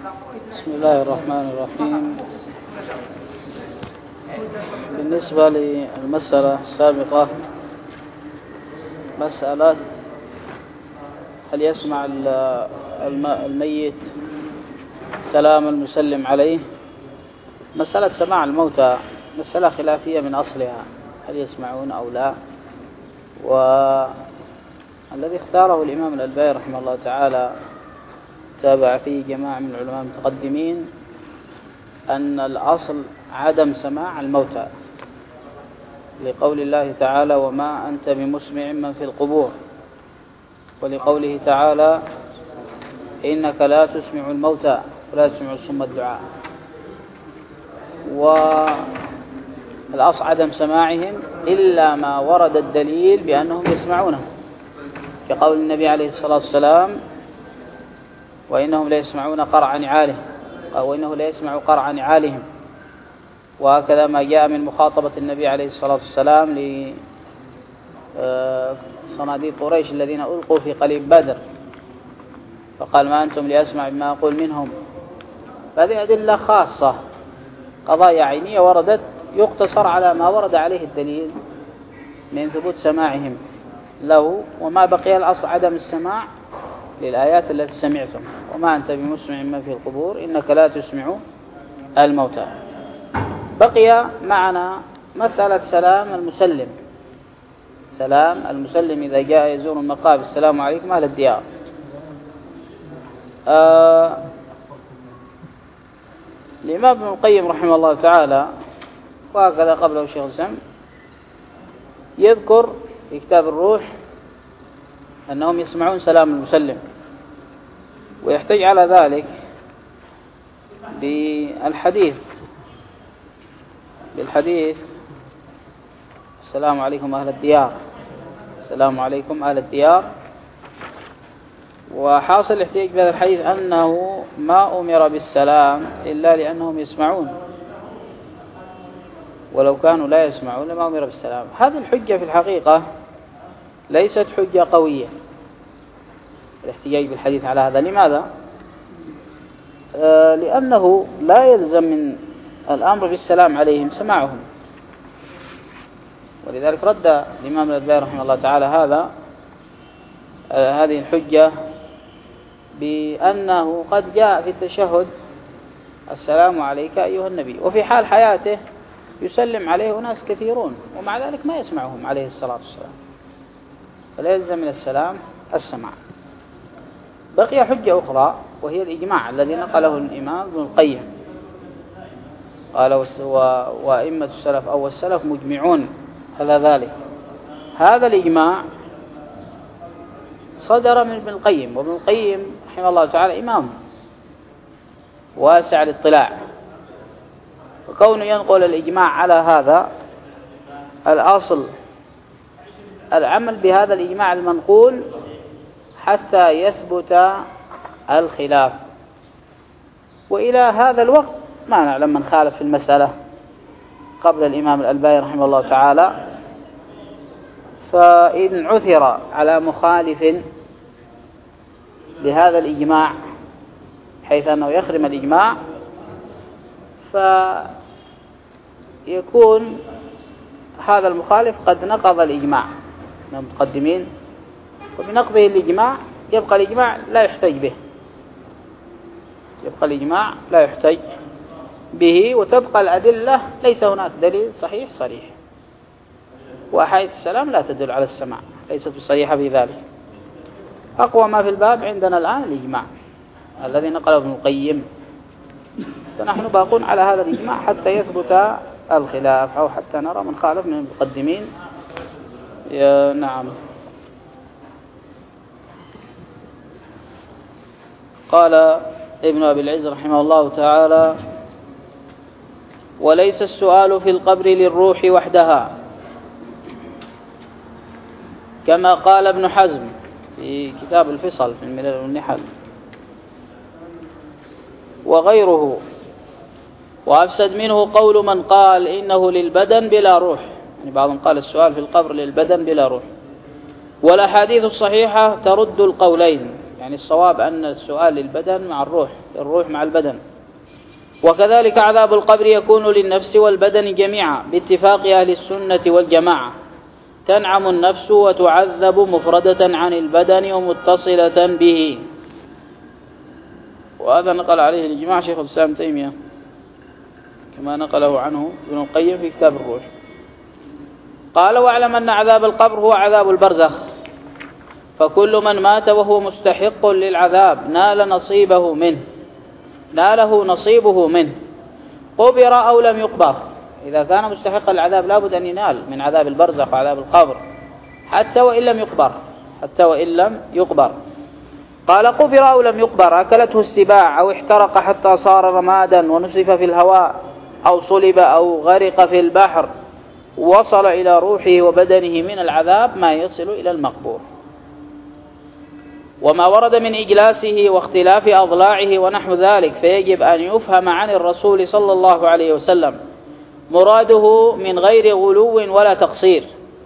بسم الله الرحمن الرحيم. بالنسبة للمسألة السابقة، مسألة هل يسمع الميت سلام المسلم عليه؟ مسألة سماع الموتى مسألة خلافية من أصلها، هل يسمعون أو لا؟ والذي اختاره الإمام الألباني رحمه الله تعالى تابع فيه جماعة من العلماء المتقدمين أن الأصل عدم سماع الموتى، لقول الله تعالى وما أنت بمسمع من في القبور، ولقوله تعالى إنك لا تسمع الموتى ولا تسمع الصم الدعاء. والأصل عدم سماعهم إلا ما ورد الدليل بأنهم يسمعونه، كقول النبي عليه الصلاة والسلام وإنهم لا يسمعون قرع نعالهم، أو إنه لا يسمع قرع نعالهم. وهكذا ما جاء من مخاطبة النبي عليه الصلاة والسلام لصناديد قريش الذين ألقوا في قليب بدر، فقال ما أنتم لأسمع بما أقول منهم. هذه أدلة خاصة، قضايا عينية وردت يقتصر على ما ورد عليه الدليل من ثبوت سماعهم له، وما بقي الأصل عدم السماع للآيات التي سمعتم وما أنت بمسمع من في القبور إنك لا تسمع الموتى. بقي معنا مسألة سلام المسلم. سلام المسلم إذا جاء يزور المقابر السلام عليكم أهل الديار. الإمام ابن القيم رحمه الله تعالى وهكذا قبله شيخ الإسلام يذكر في كتاب الروح أنهم يسمعون سلام المسلم، ويحتج على ذلك بالحديث السلام عليكم أهل الديار، السلام عليكم أهل الديار. وحاصل الاحتجاج بهذا الحديث أنه ما أمر بالسلام إلا لأنهم يسمعون، ولو كانوا لا يسمعون لما أمر بالسلام. هذه الحجة في الحقيقة ليست حجة قوية، الاحتجاج بالحديث على هذا. لماذا؟ لأنه لا يلزم من الأمر بالسلام عليهم سماعهم، ولذلك رد الإمام الألباني رحمه الله تعالى هذه الحجة بأنه قد جاء في التشهد السلام عليك أيها النبي، وفي حال حياته يسلم عليه ناس كثيرون ومع ذلك ما يسمعهم عليه الصلاة والسلام، فلا يلزم من السلام السماع. بقي حجة أخرى وهي الإجماع الذي نقله الإمام ابن القيم، قال وأئمة السلف أو السلف مجمعون على ذلك. هذا الإجماع صدر من ابن القيم، وابن القيم رحمه الله تعالى إمام واسع الاطلاع، وكونه ينقل الإجماع على هذا الأصل العمل بهذا الإجماع المنقول حتى يثبت الخلاف. وإلى هذا الوقت ما نعلم من خالف في المسألة قبل الإمام الألباني رحمه الله تعالى، فإن عثر على مخالف بهذا الإجماع حيث أنه يخرم الإجماع فيكون هذا المخالف قد نقض الإجماع من المتقدمين، وبنقضه الإجماع يبقى الإجماع لا يحتج به، يبقى الإجماع لا يحتج به، وتبقى الأدلة ليس هناك دليل صحيح صريح، وأحاديث السلام لا تدل على السماع ليست صريحة في ذلك. أقوى ما في الباب عندنا الآن الإجماع الذي نقله ابن القيم، فنحن باقون على هذا الإجماع حتى يثبت الخلاف أو حتى نرى من خالف من المتقدمين. نعم. قال ابن أبي العز رحمه الله تعالى وليس السؤال في القبر للروح وحدها، كما قال ابن حزم في كتاب الفصل في الملل والنحل وغيره، وأفسد منه قول من قال إنه للبدن بلا روح، يعني بعضهم قال السؤال في القبر للبدن بلا روح، والأحاديث الصحيحة ترد القولين، يعني الصواب أن السؤال للبدن مع الروح مع البدن. وكذلك عذاب القبر يكون للنفس والبدن جميعا باتفاق أهل السنة والجماعة، تنعم النفس وتعذب مفردة عن البدن ومتصلة به. وهذا نقل عليه الإجماع شيخ الإسلام تيمية كما نقله عنه ابن القيم في كتاب الروح. قال: واعلم أن عذاب القبر هو عذاب البرزخ، فكل من مات وهو مستحق للعذاب ناله نصيبه منه قبر أو لم يقبر. إذا كان مستحق العذاب لابد أن ينال من عذاب البرزخ وعذاب القبر حتى وإن لم يقبر. قال: قبر أو لم يقبر، أكلته السباع أو احترق حتى صار رمادا ونسف في الهواء أو صلب أو غرق في البحر، وصل إلى روحه وبدنه من العذاب ما يصل إلى المقبور. وما ورد من إجلاسه واختلاف أضلاعه ونحو ذلك فيجب أن يفهم عن الرسول صلى الله عليه وسلم مراده من غير غلو ولا تقصير،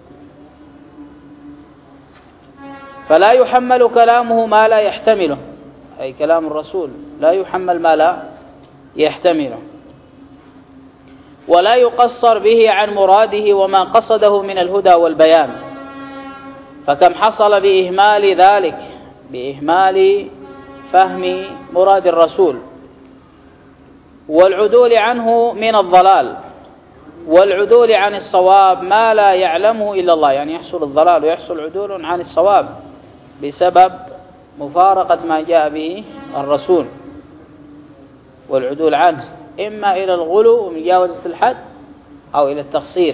فلا يحمل كلامه ما لا يحتمله، أي كلام الرسول لا يحمل ما لا يحتمله، ولا يقصر به عن مراده وما قصده من الهدى والبيان. فكم حصل بإهمال ذلك، بإهمال فهم مراد الرسول والعدول عنه من الضلال والعدول عن الصواب ما لا يعلمه إلا الله. يعني يحصل الضلال ويحصل عدول عن الصواب بسبب مفارقة ما جاء به الرسول والعدول عنه، إما إلى الغلو ومجاوزة الحد أو إلى التقصير.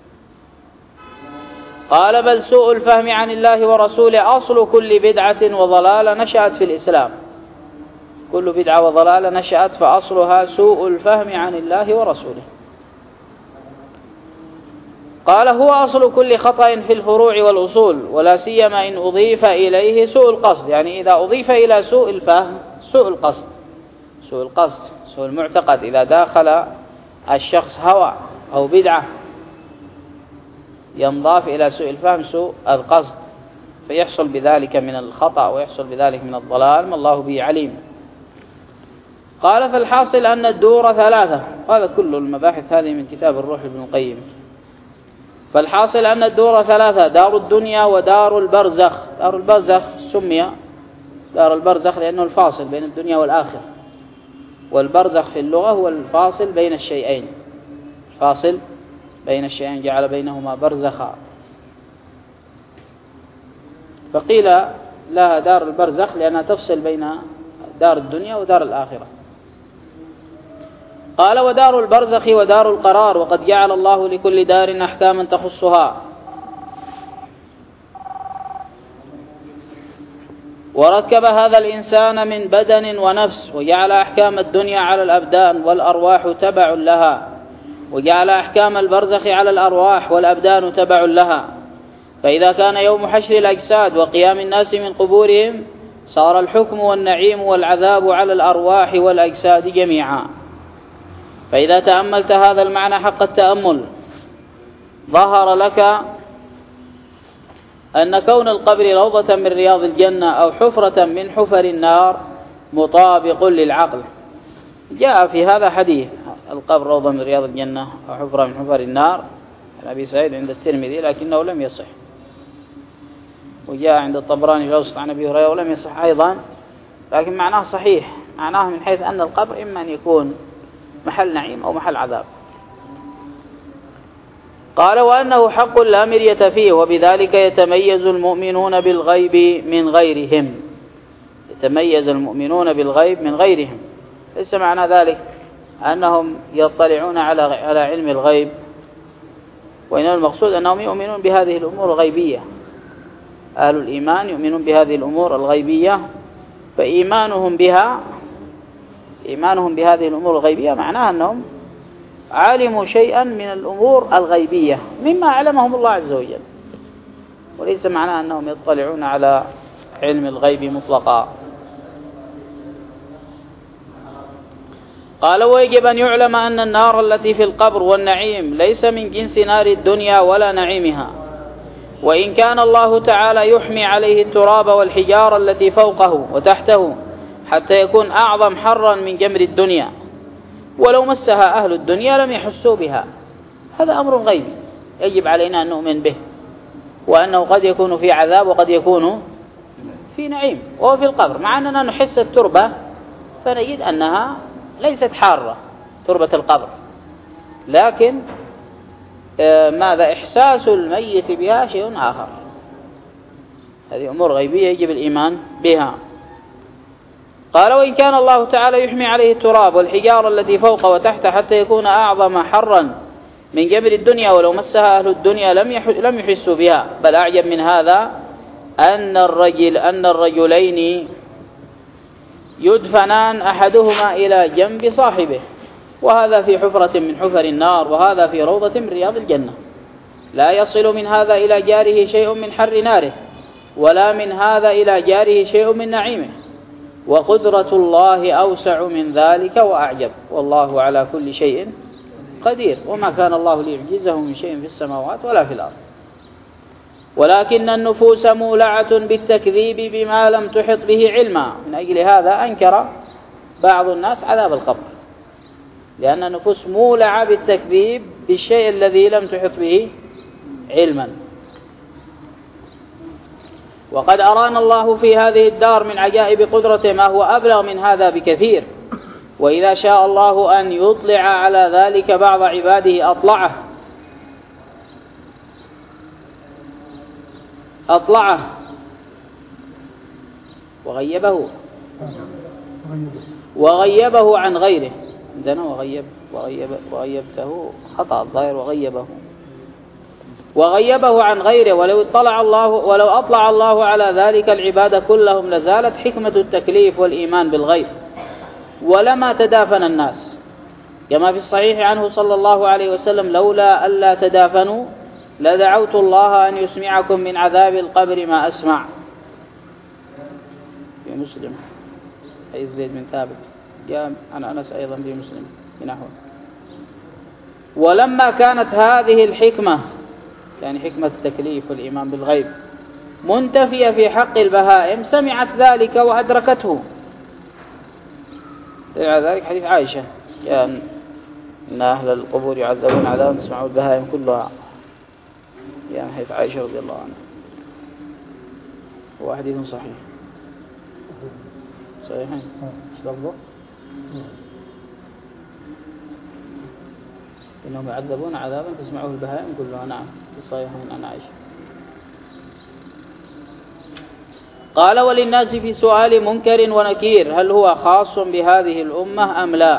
قال: بل سوء الفهم عن الله ورسوله أصل كل بدعة وضلالة نشأت في الإسلام. كل بدعة وضلالة نشأت فأصلها سوء الفهم عن الله ورسوله. قال: هو أصل كل خطأ في الفروع والأصول، ولا سيما إن أضيف إليه سوء القصد. يعني إذا أضيف إلى سوء الفهم سوء القصد سوء المعتقد، إذا داخل الشخص هوى أو بدعة ينضاف إلى سوء الفهم سوء القصد، فيحصل بذلك من الخطأ ويحصل بذلك من الضلال ما الله به عليم. قال: فالحاصل أن الدور ثلاثة. هذا كل المباحث هذه من كتاب الروح ابن القيم. فالحاصل أن الدور ثلاثة: دار الدنيا ودار البرزخ. دار البرزخ سمي دار البرزخ لأنه الفاصل بين الدنيا والآخرة، والبرزخ في اللغة هو الفاصل بين الشيئين، جعل بينهما برزخا. فقيل لها دار البرزخ لأنها تفصل بين دار الدنيا ودار الآخرة. قال: ودار البرزخ ودار القرار، وقد جعل الله لكل دار أحكاما تخصها، وركب هذا الإنسان من بدن ونفس، وجعل أحكام الدنيا على الأبدان والأرواح تبع لها، وجعل أحكام البرزخ على الأرواح والأبدان تبع لها. فإذا كان يوم حشر الأجساد وقيام الناس من قبورهم صار الحكم والنعيم والعذاب على الأرواح والأجساد جميعا. فإذا تأملت هذا المعنى حق التأمل ظهر لك أن كون القبر روضة من رياض الجنة أو حفرة من حفر النار مطابق للعقل. جاء في هذا حديث: القبر روضة من رياض الجنة أو حفرة من حفر النار، عن أبي سعيد عند الترمذي لكنه لم يصح، وجاء عند الطبراني في الأوسط عن أبي هريرة ولم يصح أيضا، لكن معناه صحيح، معناه من حيث أن القبر إما أن يكون محل نعيم أو محل عذاب. قال: وأنه حق لا مرية فيه، وبذلك يتميز المؤمنون بالغيب من غيرهم. يتميز المؤمنون بالغيب من غيرهم، ليس معنى ذلك أنهم يطلعون على علم الغيب، وإنما المقصود أنهم يؤمنون بهذه الأمور الغيبية. أهل الإيمان يؤمنون بهذه الأمور الغيبية، فإيمانهم بهذه الأمور الغيبية معناها أنهم علموا شيئا من الأمور الغيبية مما علمهم الله عز وجل، وليس معناه أنهم يطلعون على علم الغيب مطلقا. قال: ويجب أن يعلم أن النار التي في القبر والنعيم ليس من جنس نار الدنيا ولا نعيمها، وإن كان الله تعالى يحمي عليه التراب والحجارة التي فوقه وتحته حتى يكون أعظم حرا من جمر الدنيا، ولو مسها أهل الدنيا لم يحسوا بها. هذا أمر غيبي يجب علينا أن نؤمن به، وأنه قد يكون في عذاب وقد يكون في نعيم وهو في القبر، مع أننا نحس التربة فنجد أنها ليست حارة تربة القبر، لكن ماذا إحساس الميت بها شيء آخر. هذه أمور غيبية يجب الإيمان بها. قال وإن كان الله تعالى يحمي عليه التراب والحجارة التي فوق وتحت حتى يكون أعظم حرا من جبل الدنيا، ولو مسها أهل الدنيا لم يحسوا بها. بل أعجب من هذا أن الرجلين يدفنان أحدهما إلى جنب صاحبه، وهذا في حفرة من حفر النار، وهذا في روضة من رياض الجنة، لا يصل من هذا إلى جاره شيء من حر ناره، ولا من هذا إلى جاره شيء من نعيمه، وقدرة الله أوسع من ذلك وأعجب، والله على كل شيء قدير، وما كان الله ليعجزه من شيء في السماوات ولا في الأرض. ولكن النفوس مولعة بالتكذيب بما لم تحط به علما، من أجل هذا أنكر بعض الناس عذاب القبر، لأن النفوس مولعة بالتكذيب بالشيء الذي لم تحط به علما. وقد أرانا الله في هذه الدار من عجائب قدرته ما هو أبلغ من هذا بكثير، وإذا شاء الله أن يطلع على ذلك بعض عباده أطلعه وغيبه عن غيره. عندنا وغيبته خطأ الظاهر وغيبه عن غيره. ولو أطلع الله على ذلك العباد كلهم لزالت حكمة التكليف والإيمان بالغيب، ولما تدافن الناس، كما في الصحيح عنه صلى الله عليه وسلم: لولا ألا تدافنوا لدعوت الله أن يسمعكم من عذاب القبر ما أسمع. في مسلم أي زيد بن ثابت، جاء عن أنس أيضا في مسلم بنحوه. ولما كانت هذه الحكمة، يعني حكمة التكليف والإيمان بالغيب، منتفية في حق البهائم، سمعت ذلك وأدركته. ذلك حديث عائشة: يعني إن أهل القبور يعذبون عذابا تسمعوا البهائم كلها، يعني حديث عائشة رضي الله عنها، هو حديث صحيح. صحيحين إنهم يعذبون عذابا تسمعه البهائم كلها. نعم في الصحيحين عن عائشة. قال: وللناس في سؤال منكر ونكير هل هو خاص بهذه الأمة أم لا؟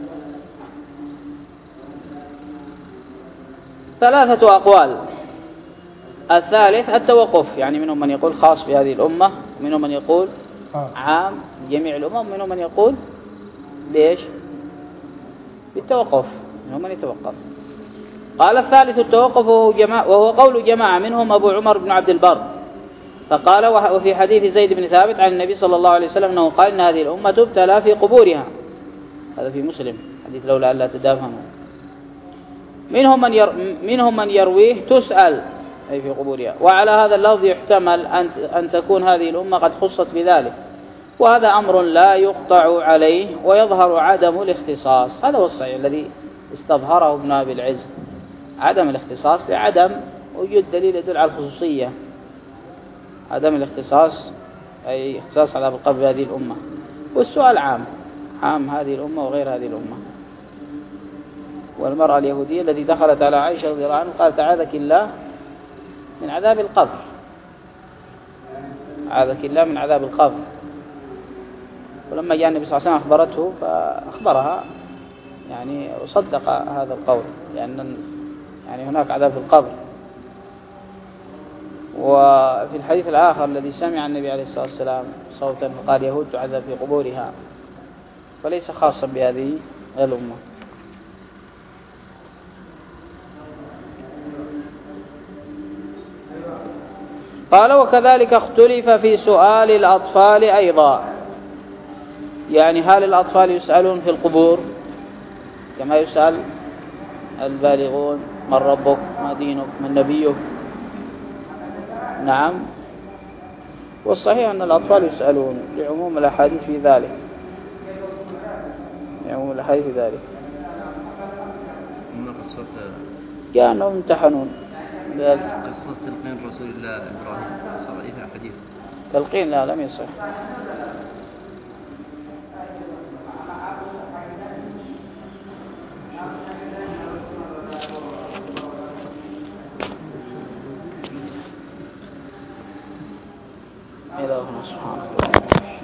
3 أقوال. الثالث التوقف، يعني منهم من يقول خاص بهذه الأمة، ومنهم من يقول عام جميع الأمم، ومنهم من يقول ليش بالتوقف، منهم من يتوقف. قال: الثالث التوقف، وهو قول جماعة منهم أبو عمر بن عبد البر، فقال: وفي حديث زيد بن ثابت عن النبي صلى الله عليه وسلم أنه قال: إن هذه الأمة تبتلى في قبورها. هذا في مسلم حديث لولا ألا تدافنوا. منهم من يرويه تسأل أي في قبورها، وعلى هذا اللفظ يحتمل أن تكون هذه الأمة قد خصت بذلك، وهذا أمر لا يقطع عليه، ويظهر عدم الاختصاص. هذا هو الصحيح الذي استظهره ابن أبي العز، عدم الاختصاص لعدم وجود دليل يدل على الخصوصية. عدم الاختصاص أي اختصاص عذاب القبر بهذه الأمة، والسؤال عام هذه الأمة وغير هذه الأمة. والمرأة اليهودية التي دخلت على عائشة رضي الله عنها قالت: أعاذك الله من عذاب القبر، أعاذك الله من عذاب القبر. ولما جاء النبي صلى الله عليه وسلم أخبرته فأخبرها يعني وصدق هذا القول، لأن يعني هناك عذاب في القبر. وفي الحديث الآخر الذي سمع النبي عليه الصلاة والسلام صوتا فقال: يهود تعذب في قبورها، فليس خاصا بهذه الأمة. قال: وكذلك اختلف في سؤال الأطفال أيضا، يعني هل الأطفال يسألون في القبور كما يسأل البالغون: من ربك، ما دينك، من نبيك؟ نعم. والصحيح أن الأطفال يسألون لعموم الأحاديث في ذلك، لعموم الأحاديث في ذلك، كانوا يمتحنون ذلك. قصة تلقين رسول الله إبراهيم صحيح حديث تلقين لا لم يصح. إلهنا سبحانه.